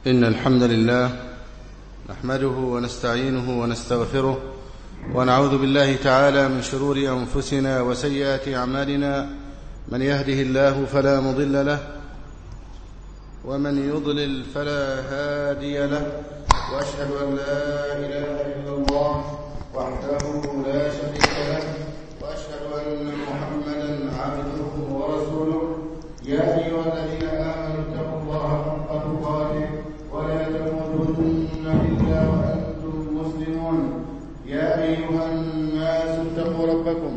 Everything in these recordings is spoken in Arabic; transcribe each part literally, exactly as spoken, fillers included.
إن الحمد لله نحمده ونستعينه ونستغفره ونعوذ بالله تعالى من شرور أنفسنا وسيئات أعمالنا. من يهده الله فلا مضل له ومن يضلل فلا هادي له، وأشهد أن لا إله إلا الله وحده لا شريك له، وأشهد أن محمدا عبده ورسوله. يا أيها الذين آمنوا اتقوا الله حق تقاته ولا تموتن إلا وأنتم مسلمون. يا أيها الناس اتقوا ربكم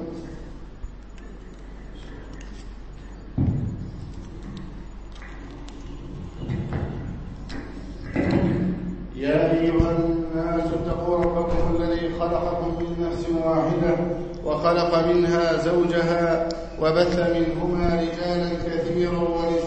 يا أيها الناس اتقوا ربكم الذي خلقكم من نفس واحدة وخلق منها زوجها وبث منهما رجالا كثيرا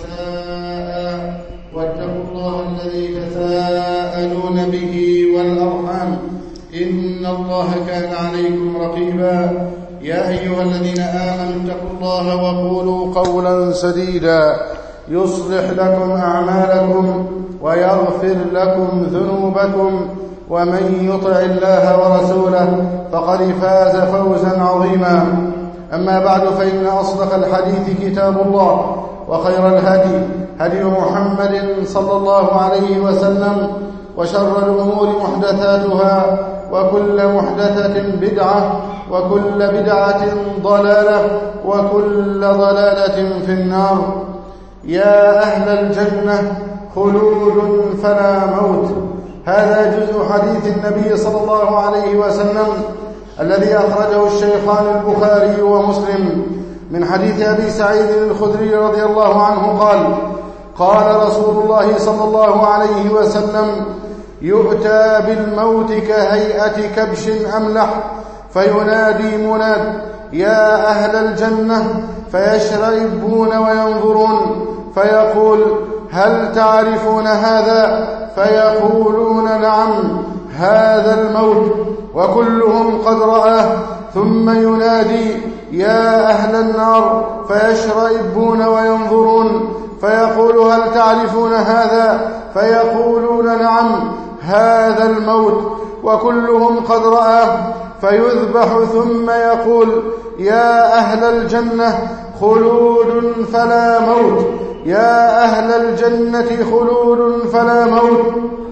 ونساء، واتقوا الله الذي تساءلون به والأرحام إن الله كان عليكم رقيبا. يا أيها الذين آمنوا اتقوا الله وقولوا قولا سديدا يصلح لكم أعمالكم ويغفر لكم ذنوبكم، ومن يطع الله ورسوله فقد فاز فوزا عظيما. أما بعد، فإن أصدق الحديث كتاب الله، وخير الهدي هدي محمد صلى الله عليه وسلم، وشر الأمور محدثاتها، وكل محدثة بدعة، وكل بدعة ضلالة، وكل ضلالة في النار. يا أهل الجنة خلود فلا موت. هذا جزء حديث النبي صلى الله عليه وسلم الذي أخرجه الشيخان البخاري ومسلم من حديث أبي سعيد الخدري رضي الله عنه قال: قال رسول الله صلى الله عليه وسلم: يؤتى بالموت كهيئة كبش أملح، فينادي مناد: يا أهل الجنة، فيشرئبون وينظرون، فيقول: هل تعرفون هذا؟ فيقولون: نعم، هذا الموت، وكلهم قد رآه. ثم ينادي: يا أهل النار، فيشرئبون وينظرون، فيقول: هل تعرفون هذا؟ فيقولون: نعم، هذا الموت، وكلهم قد رآه. فيذبح ثم يقول: يا أهل الجنة خلود فلا موت، يا أهل الجنة خلود فلا موت،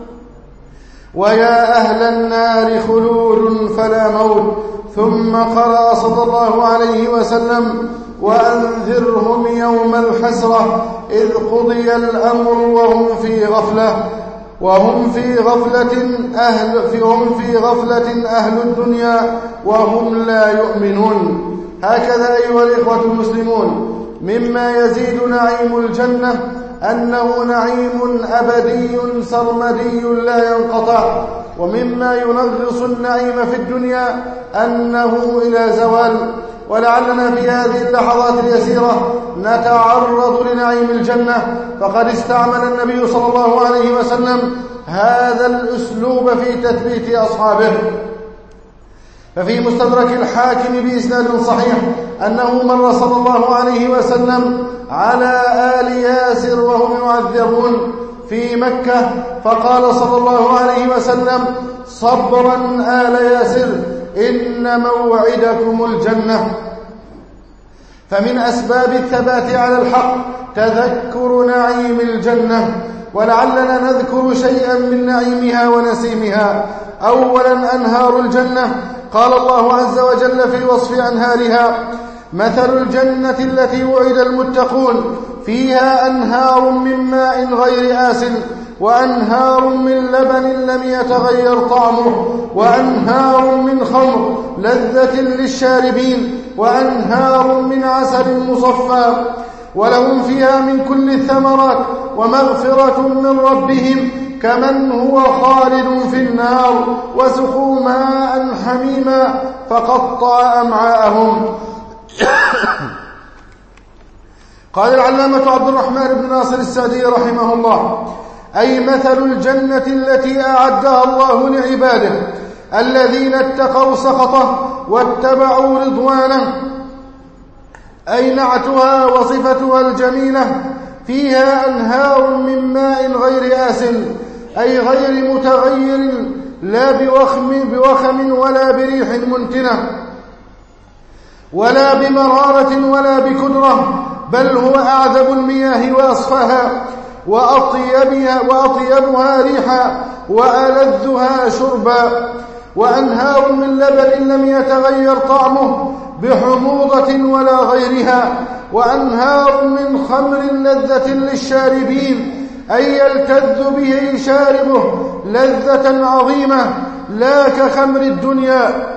ويا أهل النار خلود فلا موت. ثم قرأ صلى الله عليه وسلم: وأنذرهم يوم الحسرة إذ قضي الأمر وهم في غفلة وهم في غفلة أهل فيهم في غفلة أهل الدنيا وهم لا يؤمنون. هكذا أيها الإخوة المسلمون، مما يزيد نعيم الجنة أنه نعيم أبدي سرمدي لا ينقطع، ومما ينغص النعيم في الدنيا أنه إلى زوال. ولعلنا في هذه اللحظات اليسيرة نتعرض لنعيم الجنة، فقد استعمل النبي صلى الله عليه وسلم هذا الأسلوب في تثبيت أصحابه. ففي مستدرك الحاكم بإسناد صحيح أنه مر صلى الله عليه وسلم على آل ياسر وهم يعذبون في مكة، فقال صلى الله عليه وسلم: صبرا آل ياسر، إن موعدكم الجنة. فمن أسباب الثبات على الحق تذكر نعيم الجنة، ولعلنا نذكر شيئا من نعيمها ونسيمها. أولا، أنهار الجنة. قال الله عز وجل في وصف أنهارها: مثل الجنة التي وعد المتقون فيها أنهار من ماء غير آسن، وأنهار من لبن لم يتغير طعمه، وأنهار من خمر لذة للشاربين، وأنهار من عسل مصفى، ولهم فيها من كل الثمرات، ومغفرة من ربهم كمن هو خالد في النار، وسقوا ماء حميما فقطع أمعاءهم. قال العلامة عبد الرحمن بن ناصر السعدي رحمه الله: أي مثل الجنة التي أعدها الله لعباده الذين اتقوا سخطه واتبعوا رضوانه، أي نعتها وصفتها الجميلة: فيها أنهار من ماء غير آسن، أي غير متغير لا بوخم, بوخم ولا بريح منتنة ولا بمرارة ولا بكدرة، بل هو أعذب المياه وأصفاها وأطيبها, وأطيبها ريحا وألذها شربا، وأنهار من لبن لم يتغير طعمه بحموضة ولا غيرها، وأنهار من خمر لذة للشاربين، أي يلتذ به شاربه لذة عظيمة لا كخمر الدنيا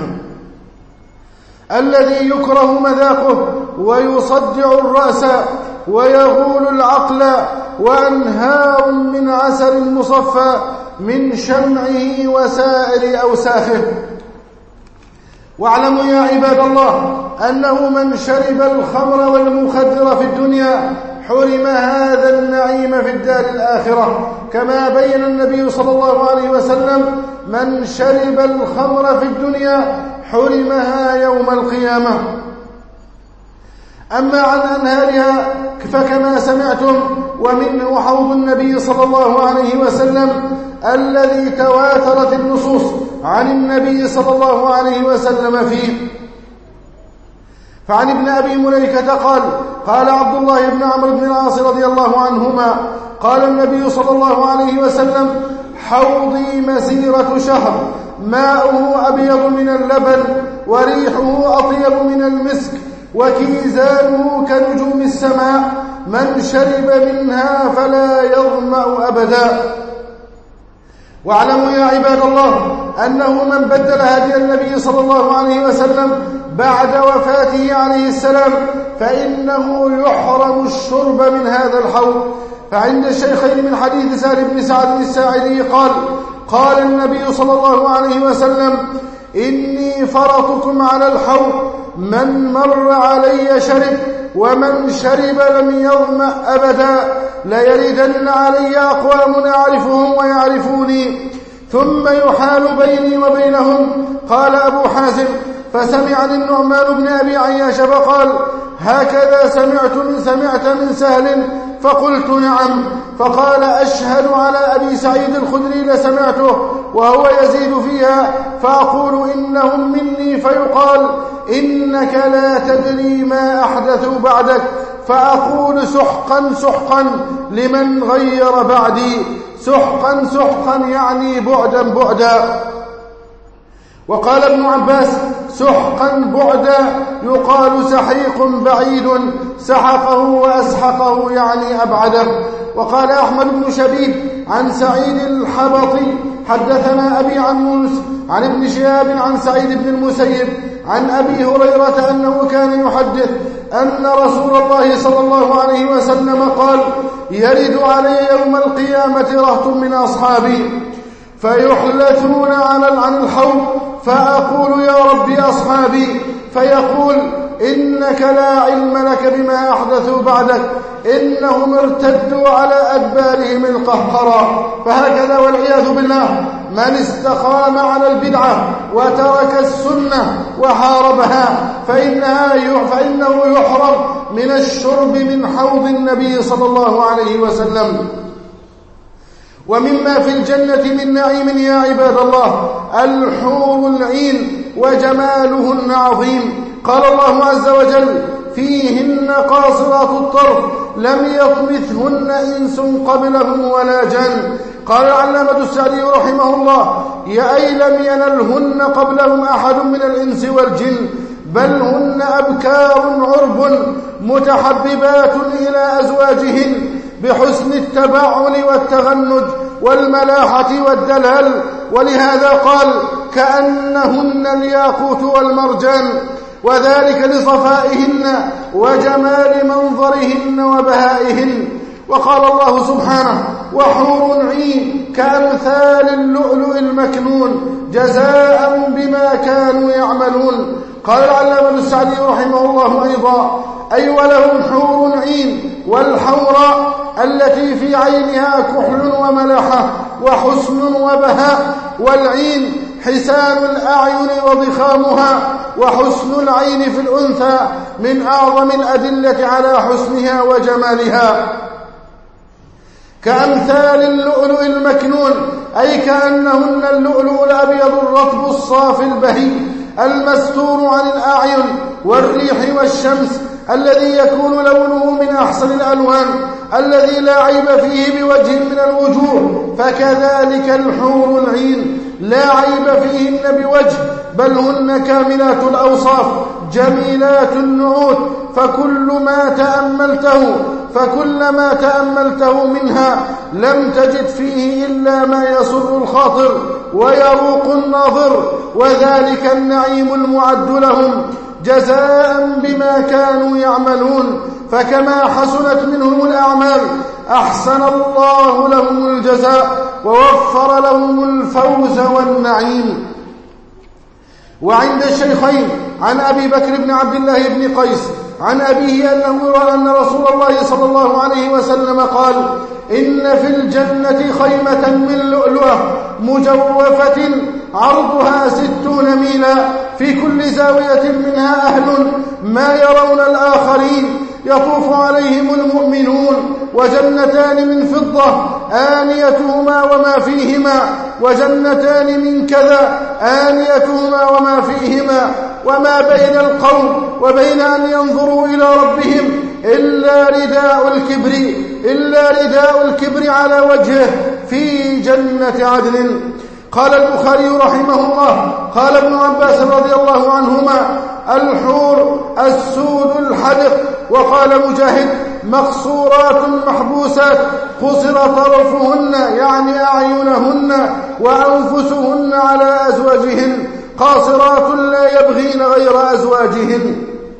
الذي يكره مذاقه ويصدع الرأس ويغول العقل، وأنهار من عسل مصفى من شمعه وسائر أوساخه. واعلموا يا عباد الله أنه من شرب الخمر والمخدر في الدنيا حرم هذا النعيم في الدار الآخرة، كما بين النبي صلى الله عليه وسلم: من شرب الخمر في الدنيا حرمها يوم القيامة. أما عن أنهارها فكما سمعتم ومنه حوض النبي صلى الله عليه وسلم الذي تواترت النصوص عن النبي صلى الله عليه وسلم فيه. فعن ابن أبي مليكة قال: قال عبد الله بن عمرو بن العاص رضي الله عنهما: قال النبي صلى الله عليه وسلم: حوضي مسيرة شهر، ماؤه أبيض من اللبن وريحه أطيب من المسك وكيزانه كنجوم السماء، من شرب منها فلا يظمأ أبدا. واعلموا يا عباد الله أنه من بدل هدي النبي صلى الله عليه وسلم بعد وفاته عليه السلام فإنه يحرم الشرب من هذا الحوض. فعند الشيخين من حديث سهل بن سعد الساعدي قال: قال النبي صلى الله عليه وسلم: إني فرطكم على الحوض، من مر علي شرب، ومن شرب لم يظمأ أبدا، ليردن علي أقوام أعرفهم ويعرفوني ثم يحال بيني وبينهم. قال أبو حازم: فسمعني النعمان بن أبي عياش فقال: هكذا سمعت من سمعت من سهل؟ فقلت: نعم. فقال: أشهد على أبي سعيد الخدري لسمعته وهو يزيد فيها، فأقول إنهم مني، فيقال: إنك لا تدري ما أحدثوا بعدك، فأقول: سحقا سحقا لمن غير بعدي. سحقا سحقا يعني بعدا بعدا. وقال ابن عباس: سحقا بعدا يقال سحيق بعيد، سحقه وأسحقه يعني أبعده. وقال أحمد بن شبيب عن سعيد الحبطي: حدثنا أبي عن يونس عن ابن شهاب عن سعيد بن المسيب عن أبي هريرة أنه كان يحدث أن رسول الله صلى الله عليه وسلم قال: يرد علي يوم القيامة رهط من أصحابي فيحلثون عن الحوض، فأقول: يا ربي أصحابي، فيقول: إنك لا علم لك بما أحدثوا بعدك، إنهم ارتدوا على أدبارهم القهقرى. فهكذا والعياذ بالله من استقام على البدعة وترك السنة وحاربها فإنها فإنه يحرم من الشرب من حوض النبي صلى الله عليه وسلم. ومما في الجنة من نعيم يا عباد الله الحور العين وجمالهن عظيم. قال الله عز وجل: فيهن قاصرات الطرف لم يطمثهن إنس قبلهم ولا جن. قال العلامة السعدي رحمه الله: يا أي لم ينلهن قبلهم أحد من الإنس والجن، بل هن أبكار عرب متحببات إلى أزواجهن بحسن التبعل والتغنج والملاحة والدلال. ولهذا قال: كأنهن الياقوت والمرجان، وذلك لصفائهن وجمال منظرهن وبهائهن. وقال الله سبحانه: وحور عين كأمثال اللؤلؤ المكنون جزاء بما كانوا يعملون. قال العلامة السعدي رحمه الله أيضا: أي ولهم حور عين، والحوراء التي في عينها كحل وملاحة وحسن وبهاء، والعين حسان الأعين وضخامها، وحسن العين في الأنثى من أعظم الأدلة على حسنها وجمالها. كأمثال اللؤلؤ المكنون أي كأنهن اللؤلؤ الأبيض الرطب الصافي البهي المستور عن الأعين والريح والشمس، الذي يكون لونه من أحسن الألوان، الذي لا عيب فيه بوجه من الوجوه. فكذلك الحور العين لا عيب فيهن بوجه، بل هن كاملات الأوصاف جميلات النعوت. فكل ما تأملته فكل ما تأملته منها لم تجد فيه إلا ما يسر الخاطر ويروق الناظر، وذلك النعيم المعد لهم جزاء بما كانوا يعملون. فكما حسنت منهم الأعمال أحسن الله لهم الجزاء ووفر لهم الفوز والنعيم. وعند الشيخين عن أبي بكر بن عبد الله بن قيس عن أبيه أنه رأى أن رسول الله صلى الله عليه وسلم قال: إن في الجنة خيمة من لؤلؤة مجوفة عرضها ستون ميلا، في كل زاوية منها أهل ما يرون الآخرين، يطوف عليهم المؤمنون. وجنتان من فضة آنيتهما وما فيهما، وجنتان من كذا آنيتهما وما فيهما، وما بين القوم وبين أن ينظروا إلى ربهم إلا رداء الكبر إلا رداء الكبر على وجهه في جنة عدن. قال البخاري رحمه الله: قال ابن عباس رضي الله عنهما: الحور السود الحدق. وقال مجاهد: مقصورات محبوسات قصر طرفهن، يعني أعينهن وأنفسهن على أزواجهن، قاصرات لا يبغين غير أزواجهن.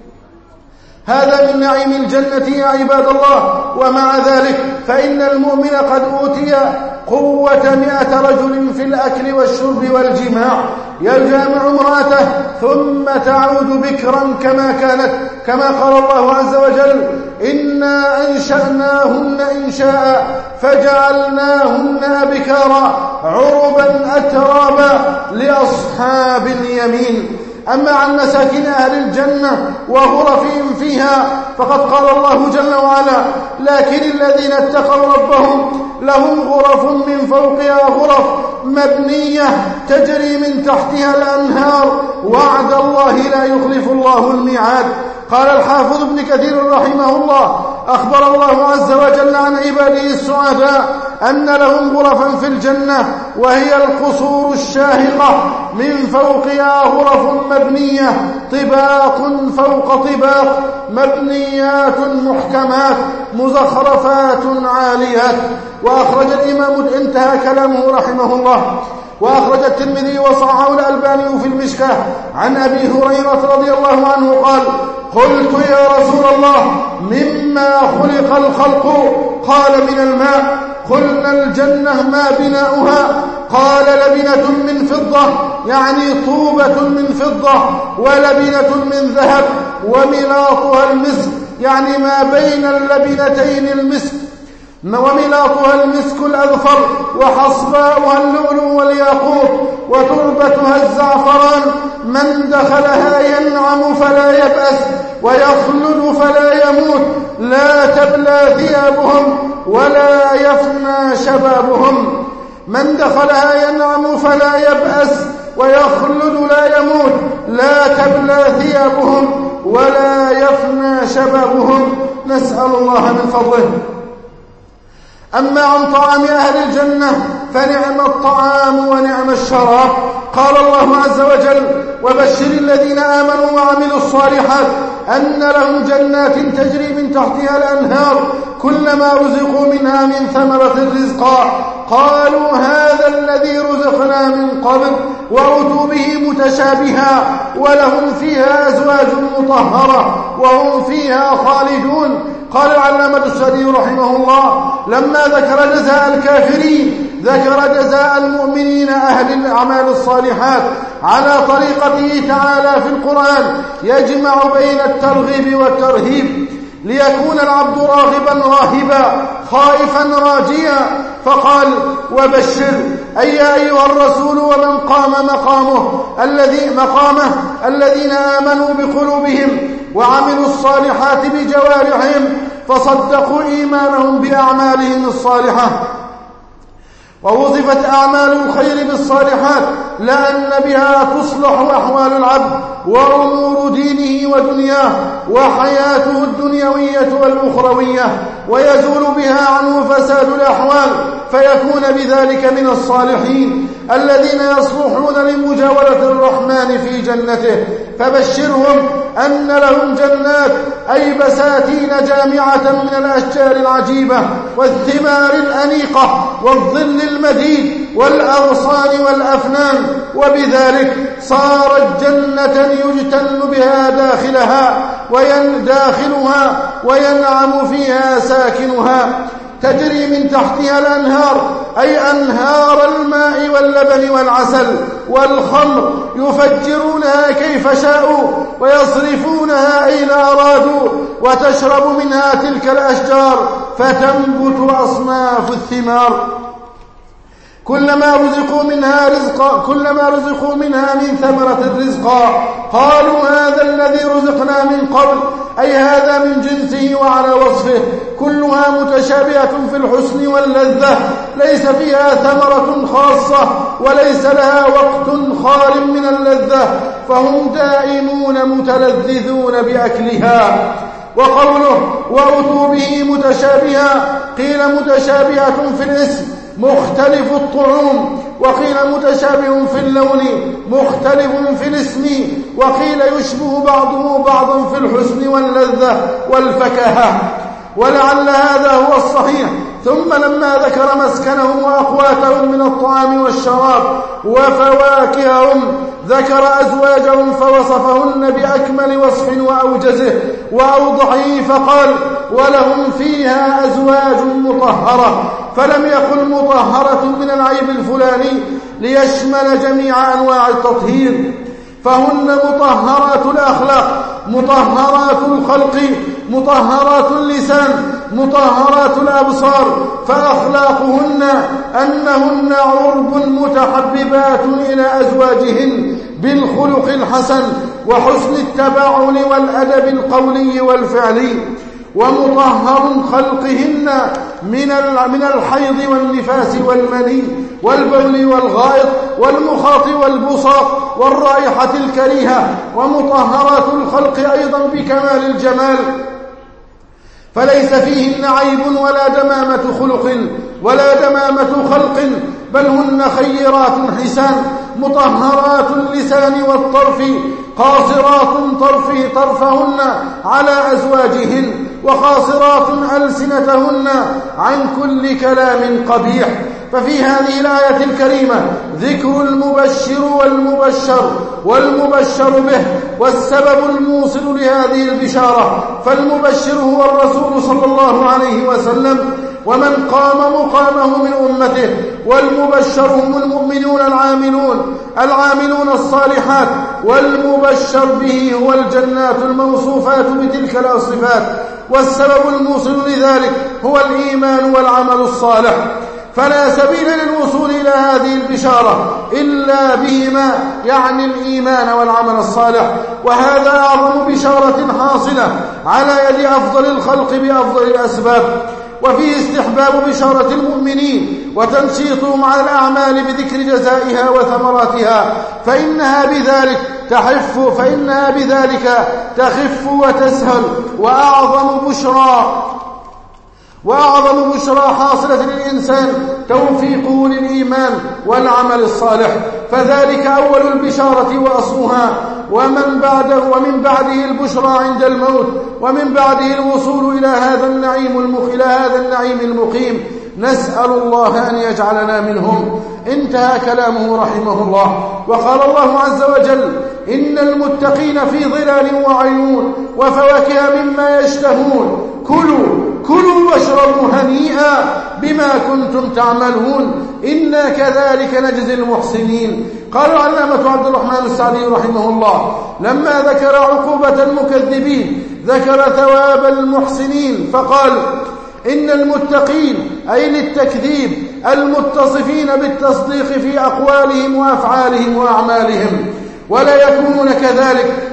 هذا من نعيم الجنة يا عباد الله. ومع ذلك فإن المؤمن قد أوتي قوة مئة رجل في الأكل والشرب والجماع، يجامع امرأته ثم تعود بكرا كما كانت، كما قال الله عز وجل: إنا أنشأناهن إنشاء فجعلناهن أبكارا عربا أترابا لأصحاب اليمين. أما عن مساكن أهل الجنة وغرفهم فيها فقد قال الله جل وعلا: لكن الذين اتقوا ربهم لهم غرف من فوقها غرف مبنية تجري من تحتها الأنهار، وعد الله لا يخلف الله الميعاد. قال الحافظ ابن كثير رحمه الله: أخبر الله عز وجل عن عباده السعداء أن لهم غرفا في الجنة، وهي القصور الشاهقة من فوقها غرف مبنية طباق فوق طباق، مبنيات محكمات مزخرفات عاليات. وأخرج الإمام انتهى كلامه رحمه الله. وأخرج الترمذي وصححه الألباني في المشكاة عن أبي هريرة رضي الله عنه قال: قلت يا رسول الله مما خلق الخلق؟ قال: من الماء. قلنا: الجنة ما بناؤها؟ قال: لبنة من فضة، يعني طوبة من فضة، ولبنة من ذهب، وملاطها المسك، يعني ما بين اللبنتين المسك، وملاطها المسك الأذفر، وحصباؤها اللؤلؤ والياقوت، وتربتها الزعفران. من دخلها ينعم فلا يبأس ويخلد فلا يموت، لا تبلى ثيابهم ولا يفنى شبابهم. من دخلها ينعم فلا يبأس ويخلد لا يموت، لا تبلى ثيابهم ولا يفنى شبابهم. نسأل الله من فضله. أما عن طعام أهل الجنة فنعم الطعام ونعم الشراب. قال الله عز وجل: وبشر الذين آمنوا وعملوا الصالحات أن لهم جنات تجري من تحتها الأنهار كلما رزقوا منها من ثمرة رزقا قالوا هذا الذي رزقنا من قبل، وأتوا به متشابها، ولهم فيها أزواج مطهرة وهم فيها خالدون. قال العلامة السعدي رحمه الله: لما ذكر جزاء الكافرين ذكر جزاء المؤمنين أهل الأعمال الصالحات على طريقته تعالى في القرآن، يجمع بين الترغيب والترهيب، ليكون العبد راغبا راهبا خائفا راجيا. فقال: وبشر، أي يا أيها الرسول ومن قام مقامه الذي مقامه الذين آمنوا بقلوبهم وعملوا الصالحات بجوارحهم فصدقوا إيمانهم بأعمالهم الصالحة. ووظفت أعمال الخير بالصالحات لأن بها تصلح أحوال العبد وأمور دينه ودنياه وحياته الدنيوية والأخروية، ويزول بها عنه فساد الأحوال، فيكون بذلك من الصالحين الذين يصلحون لمجاورة الرحمن في جنته. فبشرهم أن لهم جنات أي بساتين جامعة من الأشجار العجيبة والثمار الأنيقة والظل المديد والأغصان والأفنان، وبذلك صارت جنة يجتن بها داخلها وينداخلها وينعم فيها ساكنها، تجري من تحتها الأنهار أي أنهار الماء واللبن والعسل والخمر، يفجرونها كيف شاءوا ويصرفونها أين أرادوا، وتشرب منها تلك الأشجار فتنبت أصناف الثمار، كلما رزقوا منها رزقا كلما رزقوا منها من ثمرة رزقا قالوا هذا الذي رزقنا من قبل، أي هذا من جنسه وعلى وصفه، كلها متشابهة في الحسن واللذة، ليس فيها ثمرة خاصة وليس لها وقت خال من اللذة، فهم دائمون متلذذون بأكلها. وقوله وأتوا به متشابها، قيل متشابهة في الاسم مختلف الطعوم، وقيل متشابه في اللون مختلف في الاسم، وقيل يشبه بعضه بعضا في الحسن واللذة والفكاهة، ولعل هذا هو الصحيح. ثم لما ذكر مسكنهم وأقواتهم من الطعام والشراب وفواكههم ذكر أزواجهم فوصفهن بأكمل وصف وأوجزه وأوضحه، فقال ولهم فيها أزواج مطهرة، فلم يقل مطهرة من العيب الفلاني ليشمل جميع أنواع التطهير، فهن مطهرات الأخلاق، مطهرات الخلق، مطهرات اللسان، مطهرات الأبصار، فأخلاقهن أنهن عرب متحببات إلى أزواجهن بالخلق الحسن وحسن التباعل والأدب القولي والفعلي، ومطهر خلقهن من من الحيض والنفاس والمني والبول والغائط والمخاط والبصاق والرائحة الكريهة، ومطهرات الخلق أيضا بكمال الجمال، فليس فيهن عيب ولا دمامة خلق ولا دمامة خلق، بل هن خيرات حسان، مطهرات اللسان والطرف، قاصرات طرفه طرفهن على أزواجهن، وقاصرات ألسنتهن عن كل كلام قبيح. ففي هذه الآية الكريمة ذكر المبشر والمبشر والمبشر به والسبب الموصل لهذه البشارة، فالمبشر هو الرسول صلى الله عليه وسلم ومن قام مقامه من أمته، والمبشر هم المؤمنون العاملون العاملون الصالحات، والمبشر به هو الجنات الموصوفات بتلك الصفات، والسبب الموصل لذلك هو الإيمان والعمل الصالح، فلا سبيل للوصول إلى هذه البشارة إلا بهما، يعني الإيمان والعمل الصالح، وهذا أعظم بشارة حاصلة على يد أفضل الخلق بأفضل الأسباب. وفيه استحباب بشارة المؤمنين وتنشيطهم على الأعمال بذكر جزائها وثمراتها، فإنها بذلك تحف فإنها بذلك تخف وتسهل، وأعظم بشرى وأعظم بشرى حاصلة للإنسان توفيقه للإيمان والعمل الصالح، فذلك أول البشارة وأصلها، ومن بعده ومن بعده البشرى عند الموت، ومن بعده الوصول إلى هذا النعيم إلى هذا النعيم المقيم. نسأل الله أن يجعلنا منهم. انتهى كلامه رحمه الله. وقال الله عز وجل: إن المتقين في ظلال وعيون وفواكه مما يشتهون كلوا كلوا واشربوا هنيئا بما كنتم تعملون إنا كذلك نجزي المحسنين. قال العلامة عبد الرحمن السعدي رحمه الله لما ذكر عقوبة المكذبين ذكر ثواب المحسنين فقال: إن المتقين أي للتكذيب المتصفين بالتصديق في أقوالهم وأفعالهم وأعمالهم، ولا يكونون كذلك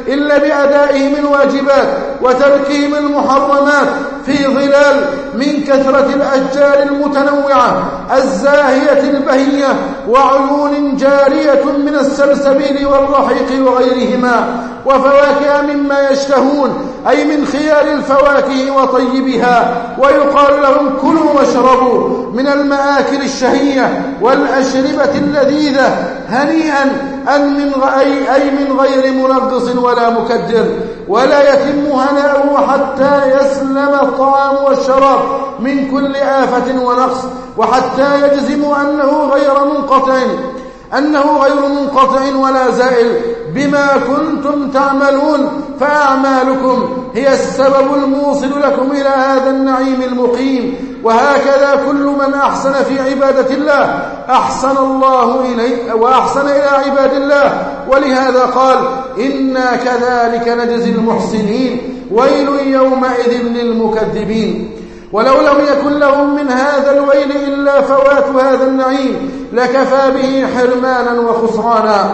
إلا بأدائهم الواجبات وتركهم المحرمات في ظلال من كثرة الأشجار المتنوعة الزاهية البهية وعيون جارية من السلسبيل والرحيق وغيرهما، وفواكه مما يشتهون أي من خيار الفواكه وطيبها، ويقال لهم كلوا واشربوا من المآكل الشهية والأشربة اللذيذة هنيئا أن من أي من غير منغص ولا مكدر، ولا يتم هناؤه حتى يسلم الطعام والشراب من كل آفة ونقص، وحتى يجزم أنه غير منقطع أنه غير منقطع ولا زائل بما كنتم تعملون، فأعمالكم هي السبب الموصل لكم إلى هذا النعيم المقيم. وهكذا كل من أحسن في عبادة الله أحسن الله إليه وأحسن إلى عباد الله، ولهذا قال إنا كذلك نجزي المحسنين ويل يومئذ للمكذبين. ولو لم يكن لهم من هذا الويل إلا فوات هذا النعيم لكفى به حرمانا وخسرانا.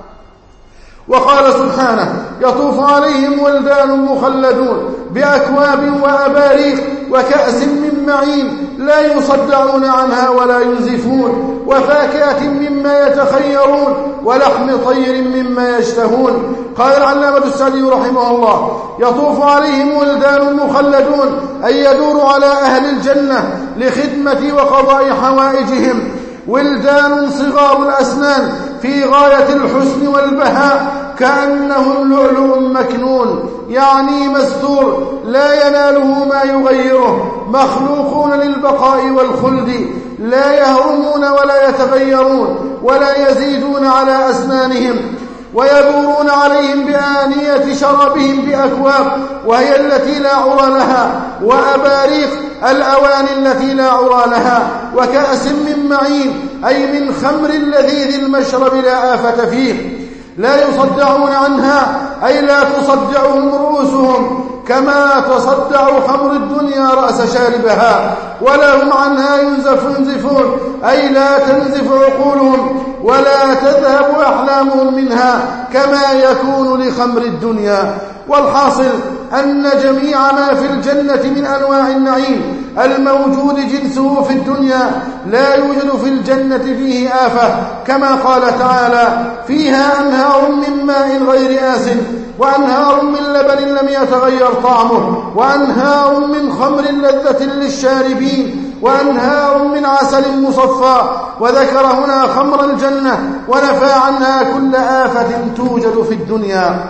وقال سبحانه يطوف عليهم ولدان مخلدون بأكواب وأباريق وكأس من معين لا يصدعون عنها ولا ينزفون، وفاكهة مما يتخيرون ولحم طير مما يشتهون. قال العلامة السعدي رحمه الله يطوف عليهم ولدان مخلدون أي يدور على أهل الجنة لخدمة وقضاء حوائجهم، ولدان صغار الأسنان في غاية الحسن والبهاء كأنهم لؤلؤ مكنون يعني مستور لا يناله ما يغيره، مخلوقون للبقاء والخلد لا يهرمون ولا يتغيرون ولا يزيدون على أسنانهم، ويدورون عليهم بآنية شرابهم بأكواب وهي التي لا عرى لها، وأباريق الأواني التي لا عرى لها، وكأس من معين أي من خمر لذيذ المشرب لا آفة فيه، لا يصدعون عنها أي لا تصدعهم رؤوسهم كما تصدع خمر الدنيا رأس شاربها، ولا هم عنها ينزفون أي لا تنزف عقولهم ولا تذهب أحلامهم منها كما يكون لخمر الدنيا. والحاصل أن جميع ما في الجنة من أنواع النعيم الموجود جنسه في الدنيا لا يوجد في الجنة فيه آفة، كما قال تعالى فيها أنهار من ماء غير آسن وأنهار من لبن لم يتغير طعمه وأنهار من خمر لذة للشاربين وأنهار من عسل مصفى، وذكر هنا خمر الجنة ونفى عنها كل آفة توجد في الدنيا.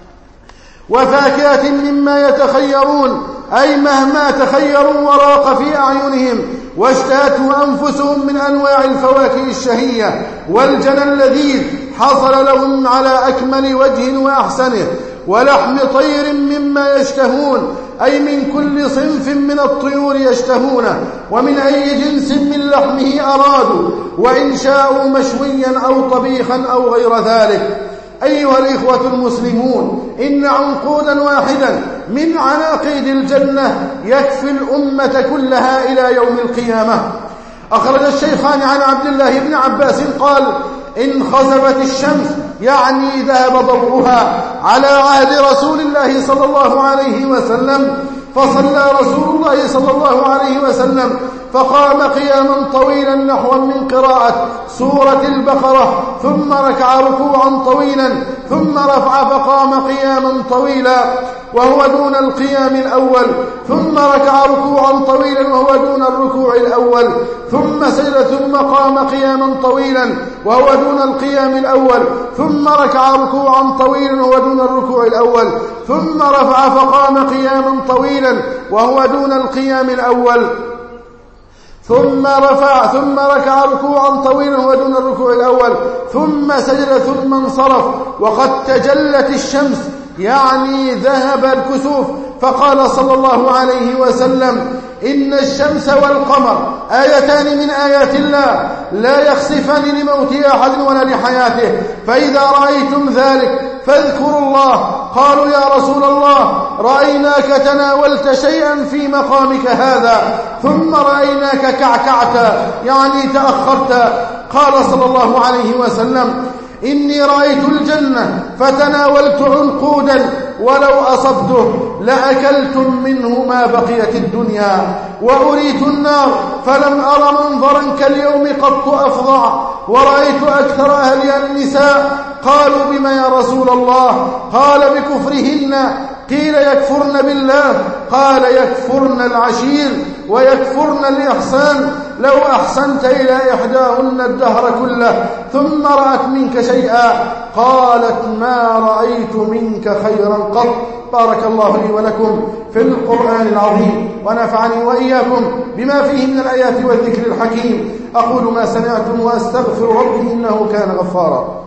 وفاكهة مما يتخيرون أي مهما تخيروا وراق في أعينهم واشتهته أنفسهم من أنواع الفواكه الشهية والجنى اللذيذ حصل لهم على أكمل وجه وأحسنه، ولحم طير مما يشتهون أي من كل صنف من الطيور يشتهونه ومن أي جنس من لحمه أرادوا، وإن شاءوا مشويا أو طبيخا أو غير ذلك. أيها الإخوة المسلمون، إن عنقودا واحدا من عناقيد الجنة يكفي الأمة كلها إلى يوم القيامة. أخرج الشيخان عن عبد الله بن عباس قال إن خسفت الشمس يعني ذهب ضوءها على عهد رسول الله صلى الله عليه وسلم، فصلى رسول الله صلى الله عليه وسلم فقام قياما طويلا نحو من قراءة سورة البقرة، ثم ركع ركوعا طويلا، ثم رفع فقام قياما طويلا وهو دون القيام الأول، ثم ركع ركوعا طويلا وهو دون الركوع الأول، ثم سجد ثم قام قياما طويلا وهو دون القيام الأول، ثم ركع ركوعا طويلا وهو دون الركوع الأول، ثم رفع فقام قياما طويلا وهو دون القيام الأول، ثم رفع ثم ركع ركوعا طويلا وهو دون الركوع الأول، ثم سجد ثم انصرف وقد تجلت الشمس يعني ذهب الكسوف، فقال صلى الله عليه وسلم إن الشمس والقمر آيتان من آيات الله لا يخسفان لموت أحد ولا لحياته، فإذا رأيتم ذلك فاذكروا الله. قالوا يا رسول الله رأيناك تناولت شيئا في مقامك هذا ثم رأيناك كعكعت يعني تأخرت. قال صلى الله عليه وسلم إني رأيت الجنة فتناولت عنقودا ولو أصبته لأكلتم منه ما بقيت الدنيا، وأريت النار فلم أر منظرا كاليوم قط أفظع، ورأيت أكثر أهلها النساء. قالوا بما يا رسول الله؟ قال بكفرهن. قيل يكفرن بالله؟ قال يكفرن العشير ويكفرن الإحسان. لو أحسنت إلى إحداهن الدهر كله ثم رأت منك شيئا قالت ما رأيت منك خيرا قط. بارك الله لي ولكم في القرآن العظيم، ونفعني وإياكم بما فيه من الآيات والذكر الحكيم. أقول ما سمعتم وأستغفر ربي إنه كان غفارا.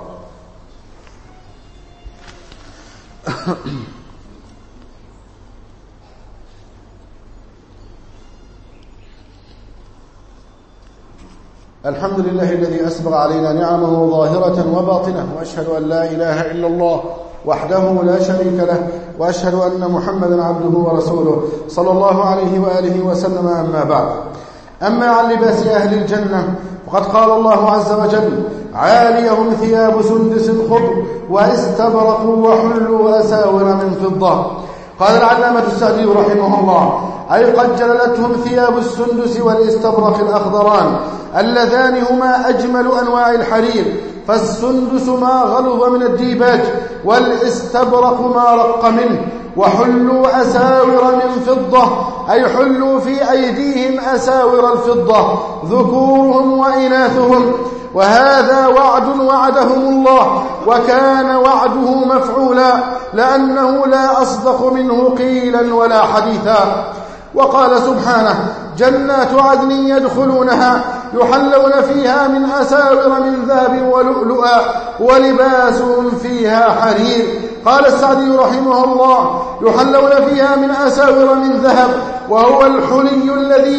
الحمد لله الذي أسبغ علينا نعمه ظاهرة وباطنة، وأشهد أن لا إله إلا الله وحده لا شريك له، وأشهد أن محمدا عبده ورسوله صلى الله عليه وآله وسلم. أما بعد، أما عن لباس أهل الجنة فقد قال الله عز وجل: عاليهم ثياب سندس خضر واستبرقوا وحلوا أساور من فضة. قال العلامة السعدي رحمه الله: أي قد جللتهم ثياب السندس والاستبرق الأخضران اللذان هما أجمل أنواع الحرير، فالسندس ما غلظ من الديباج، والاستبرق ما رق منه. وحلوا أساور من فضة، أي حلوا في أيديهم أساور الفضة ذكورهم وإناثهم. وهذا وعد وعدهم الله، وكان وعده مفعولا، لأنه لا أصدق منه قيلا ولا حديثا. وقال سبحانه: جنات عدن يدخلونها يحلون فيها من أساور من ذهب ولؤلؤا ولباسهم فيها حرير. قال السعدي رحمه الله: يحلون فيها من أساور من ذهب، وهو الحلي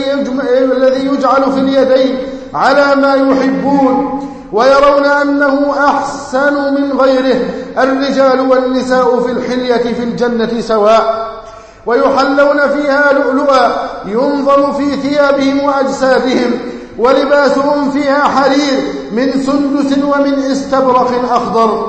الذي يجعل في اليدين على ما يحبون، ويرون أنه أحسن من غيره. الرجال والنساء في الحلية في الجنة سواء. ويحلون فيها لؤلؤا ينظر في ثيابهم وأجسادهم، ولباسهم فيها حرير من سندس ومن استبرق أخضر.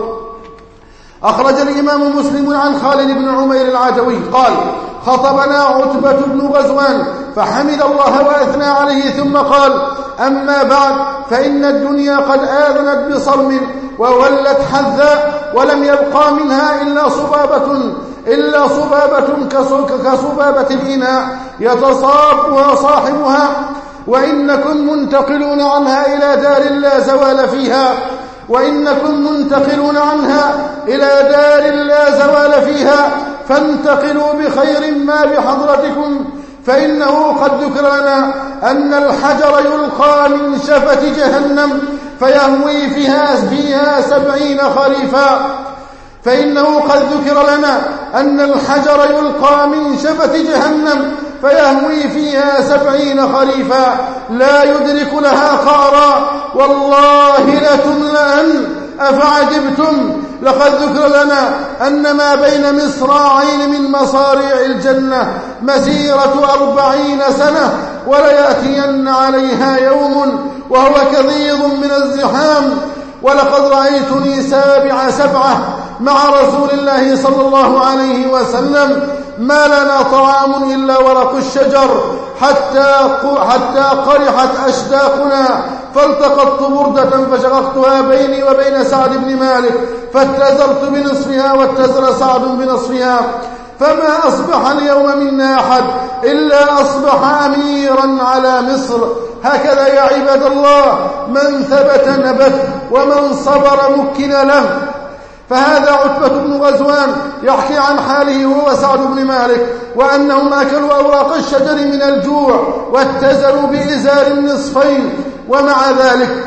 أخرج الإمام مسلم عن خالد بن عمير العدوي قال: خطبنا عتبة بن غزوان فحمد الله وأثنى عليه ثم قال: أما بعد، فإن الدنيا قد آذنت بصرم وولت حذا، ولم يبقى منها إلا صبابة إلا صبابة كصبابة الإناء يتصابها صاحبها، وإنكم منتقلون عنها إلى دار لا زوال فيها وإنكم منتقلون عنها إلى دار لا زوال فيها فانتقلوا بخير ما بحضرتكم، فإنه قد ذكر لنا أن الحجر يلقى من شفة جهنم فيهوي فيها, فيها سبعين خريفا فإنه قد ذكر لنا أن الحجر يلقى من شفة جهنم فيهوي فيها سبعين خريفا لا يدرك لها قعرا، والله لتملأن أفعجبتم. لقد ذكر لنا أن ما بين مصراعين من مصاريع الجنة مسيرة أربعين سنة، وليأتين عليها يوم وهو كضيض من الزحام. ولقد رأيتني سابع سبعة مع رسول الله صلى الله عليه وسلم، ما لنا طعام إلا ورق الشجر حتى حتى قرحت أشداقنا، فالتقطت بردة فشققتها بيني وبين سعد بن مالك فاتزرت بنصفها واتزر سعد بنصفها، فما أصبح اليوم منا أحد إلا أصبح أميرا على مصر. هكذا يا عباد الله، من ثبت نبت ومن صبر مكن له. فهذا عتبة بن غزوان يحكي عن حاله هو سعد بن مالك، وأنهم أكلوا أوراق الشجر من الجوع واتزروا بإزار نصفين، ومع ذلك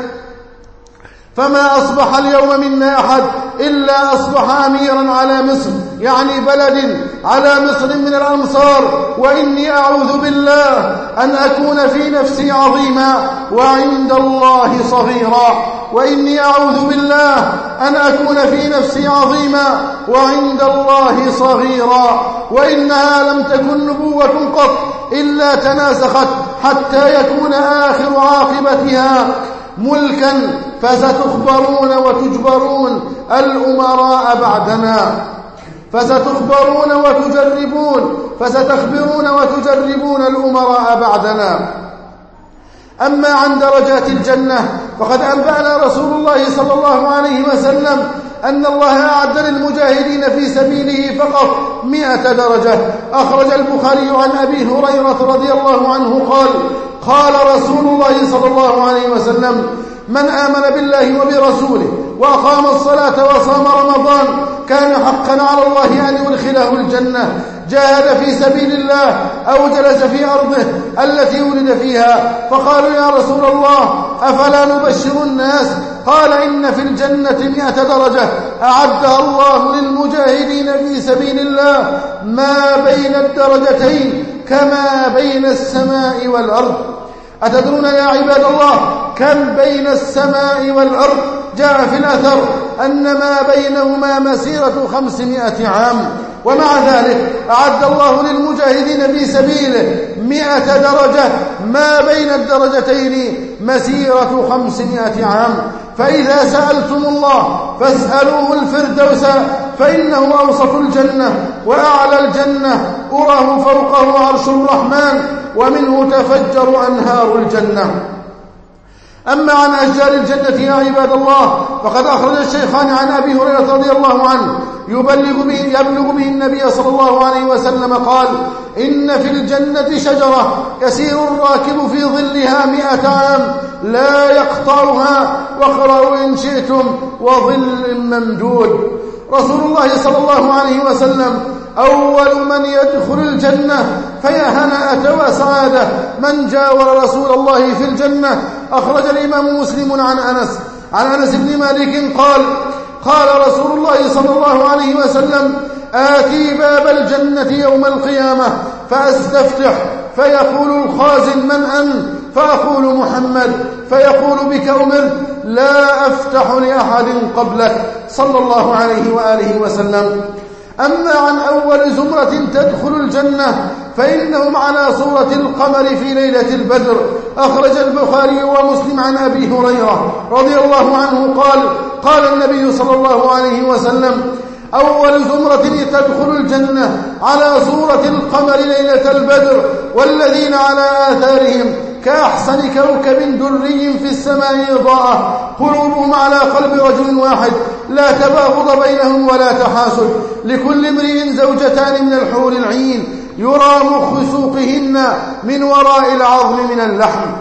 فما أصبح اليوم منا أحد إلا أصبح أميرا على مصر، يعني بلد على مصر من الأمصار. وإني أعوذ بالله أن أكون في نفسي عظيما وعند الله صغيرا وإني أعوذ بالله أن أكون في نفسي عظيما وعند الله صغيرا. وإنها لم تكن نبوة قط إلا تناسخت حتى يكون آخر عاقبتها ملكا فستخبرون وتجبرون الأمراء بعدنا، فستخبرون وتجربون فستخبرون وتجربون الأمراء بعدنا. أما عن درجات الجنة فقد أنبأنا رسول الله صلى الله عليه وسلم أن الله أعد للمجاهدين في سبيله فقط مئة درجة. أخرج البخاري عن أبي هريرة رضي الله عنه قال: قال رسول الله صلى الله عليه وسلم: من آمن بالله وبرسوله وأقام الصلاة وصام رمضان كان حقا على الله أن يدخله الجنة، جاهد في سبيل الله أو جلس في أرضه التي ولد فيها. فقالوا: يا رسول الله أفلا نبشر الناس؟ قال: إن في الجنة مئة درجة أعدها الله للمجاهدين في سبيل الله ما بين الدرجتين كما بين السماء والأرض. أتدرون يا عباد الله كم بين السماء والأرض؟ جاء في الأثر أن ما بينهما مسيرة خمسمائة عام، ومع ذلك أعد الله للمجاهدين في سبيله مئة درجة ما بين الدرجتين مسيرة خمسمائة عام. فإذا سألتم الله فاسألوه الفردوس فإنه أوسط الجنة وأعلى الجنة، أراه فوقه عرش الرحمن ومنه تفجر أنهار الجنة. أما عن أشجار الجنة يا عباد الله فقد أخرج الشيخان عن أبي هريرة رضي الله عنه يبلغ به, يبلغ به النبي صلى الله عليه وسلم قال: إن في الجنة شجرة يسير الراكب في ظلها مئة عام لا يقطعها، واقرأوا إن شئتم: وظل ممدود. رسول الله صلى الله عليه وسلم: أول من يدخل الجنة فيا هنأة وسعادة من جاور رسول الله في الجنة. أخرج الإمام مسلم عن أنس عن أنس بن مالك قال: قال رسول الله صلى الله عليه وسلم: آتي باب الجنة يوم القيامة فأستفتح فيقول الخازن: من أنت؟ فأقول: محمد. فيقول: بك أمرت، لا أفتح لأحد قبلك، صلى الله عليه وآله وسلم. أما عن أول زمرة تدخل الجنة فإنهم على صورة القمر في ليلة البدر. أخرج البخاري ومسلم عن أبي هريرة رضي الله عنه قال: قال النبي صلى الله عليه وسلم: أول زمرة تدخل الجنة على صورة القمر ليلة البدر، والذين على آثارهم كأحسن كوكب دري في السماء إضاءة، قلوبهم على قلب رجل واحد، لا تباغض بينهم ولا تحاسد، لكل امرئ زوجتان من الحور العين، يرى مخ سوقهن من وراء العظم من اللحم.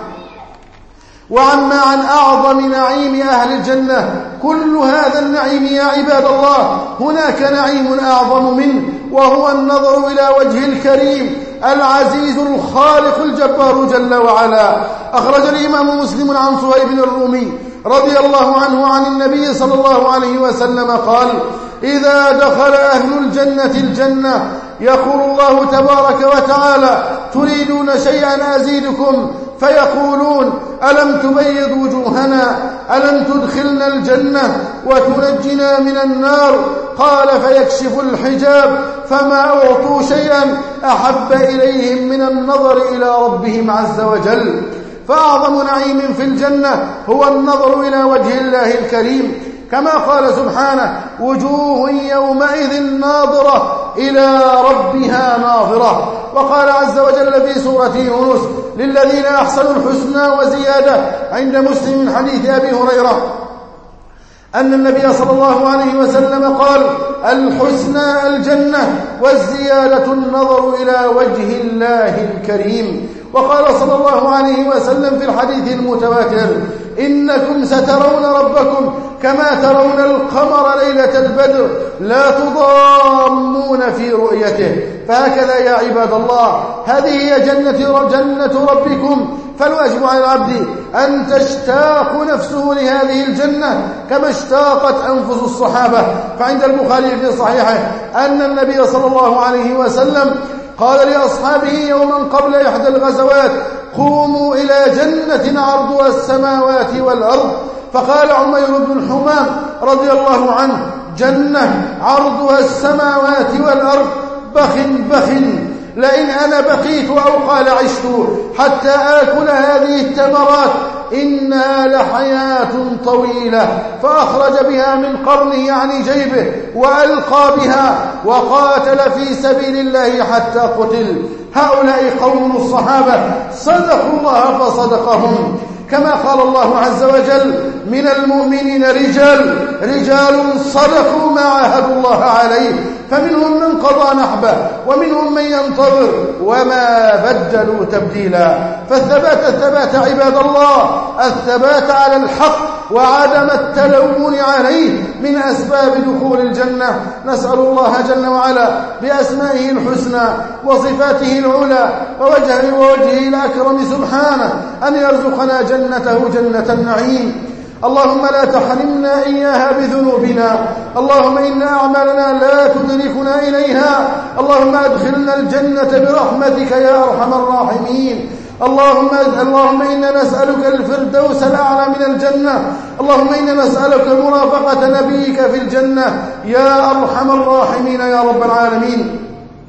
وعما عن أعظم نعيم أهل الجنة كل هذا النعيم يا عباد الله هناك نعيم أعظم منه، وهو النظر إلى وجه الكريم العزيز الخالق الجبار جل وعلا. أخرج الإمام مسلم عن صهيب الرومي رضي الله عنه عن النبي صلى الله عليه وسلم قال: إذا دخل أهل الجنة الجنة يقول الله تبارك وتعالى: تريدون شيئا أزيدكم؟ فيقولون: ألم تبيض وجوهنا؟ ألم تدخلنا الجنة وتنجنا من النار؟ قال: فيكشف الحجاب فما أعطوا شيئا أحب إليهم من النظر إلى ربهم عز وجل. فأعظم نعيم في الجنة هو النظر إلى وجه الله الكريم، كما قال سبحانه: وجوه يومئذ ناظرة إلى ربها ناظرة. وقال عز وجل في سورة يونس: للذين أحسنوا الحسنى وزيادة. عند مسلم من حديث أبي هريرة أن النبي صلى الله عليه وسلم قال: الحسنى الجنة والزيادة النظر إلى وجه الله الكريم. وقال صلى الله عليه وسلم في الحديث المتواتر: إنكم سترون ربكم كما ترون القمر ليلة البدر لا تضامون في رؤيته. فهكذا يا عباد الله هذه هي جنة, جنة ربكم، فالواجب على العبد أن تشتاق نفسه لهذه الجنة كما اشتاقت أنفس الصحابة. فعند البخاري في صحيحه أن النبي صلى الله عليه وسلم قال لأصحابه يوما قبل إحدى الغزوات: قوموا إلى جنة عرضها السماوات والأرض. فقال عمير بن الحمام رضي الله عنه: جنة عرضها السماوات والأرض، بخ بخ لئن أنا بقيت أو قال عشت حتى آكل هذه التمرات إنها لحياة طويلة. فأخرج بها من قرنه يعني جيبه وألقى بها وقاتل في سبيل الله حتى قتل. هؤلاء قوم الصحابة صدقوا الله فصدقهم، كما قال الله عز وجل: من المؤمنين رجال رجال صدقوا ما عاهدوا الله عليه فمنهم من قضى نحبه ومنهم من ينتظر وما بدلوا تبديلا. فالثبات الثبات عباد الله، الثبات على الحق وعدم التلون عليه من أسباب دخول الجنة. نسأل الله جل وعلا بأسمائه الحسنى وصفاته العلى ووجهه ووجهه الأكرم سبحانه أن يرزقنا جنته جنة النعيم. اللهم لا تحرمنا إياها بذنوبنا، اللهم إن أعمالنا لا تدركنا إليها، اللهم أدخلنا الجنة برحمتك يا أرحم الراحمين. اللهم اللهم إنا نسألك الفردوس الأعلى من الجنة، اللهم إنا نسألك مرافقة نبيك في الجنة يا أرحم الراحمين يا رب العالمين.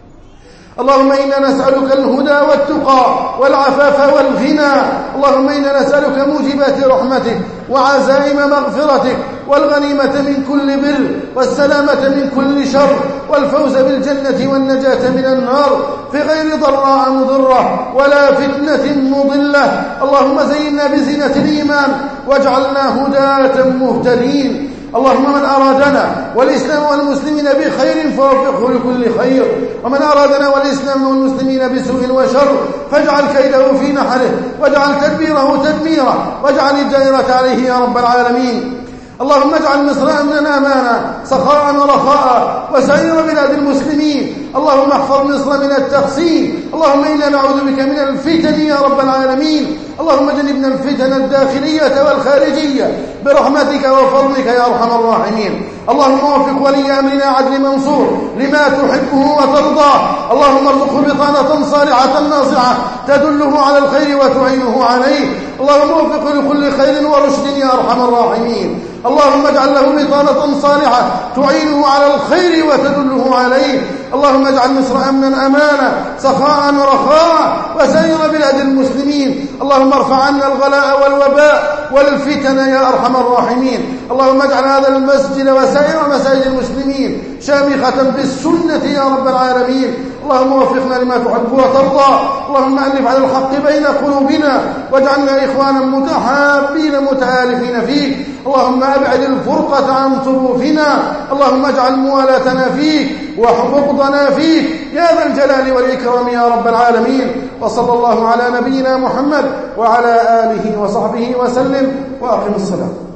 اللهم إنا نسألك الهدى والتقى والعفاف والغنى، اللهم إنا نسألك موجبات رحمتك وعزائم مغفرتك والغنيمة من كل بر والسلامة من كل شر والفوز بالجنة والنجاة من النار في غير ضراء مضرة ولا فتنة مضلة. اللهم زينا بزينة الإيمان واجعلنا هداة مهتدين. اللهم من أرادنا والإسلام والمسلمين بخير فوفقه لكل خير، ومن أرادنا والإسلام والمسلمين بسوء وشر فاجعل كيده في نحره واجعل تدبيره تدميرا واجعل الدائرة عليه يا رب العالمين. اللهم اجعل مصر أمنا أمانا سخاء ورخاء وسائر بلاد المسلمين. اللهم احفظ مصر من التقسيم، اللهم إنا نعوذ بك من الفتن يا رب العالمين. اللهم جنبنا الفتن الداخلية والخارجية برحمتك وفضلك يا أرحم الراحمين. اللهم وفق ولي أمرنا عدل منصور لما تحبه وترضاه، اللهم ارزقه بطانة صالحة ناصعة تدله على الخير وتعينه عليه، اللهم وفقه لكل خير ورشد يا أرحم الراحمين. اللهم اجعل له بطانة صالحة تعينه على الخير وتدله عليه. اللهم اجعل مصر أمنا أمانا سخاء ورخاء وسائر بلاد المسلمين. اللهم ارفع عنا الغلاء والوباء والفتن يا أرحم الراحمين. اللهم اجعل هذا المسجد وسائر مساجد المسلمين شامخة بالسنة يا رب العالمين. اللهم وفقنا لما تحب وترضى، اللهم ألف على الحق بين قلوبنا واجعلنا إخوانا متحابين متآلفين فيك. اللهم أبعد الفرقة عن صفوفنا، اللهم اجعل موالاتنا فيك وبغضنا فيك يا ذا الجلال والإكرام يا رب العالمين. وصلى الله على نبينا محمد وعلى آله وصحبه وسلم، وأقم الصلاة.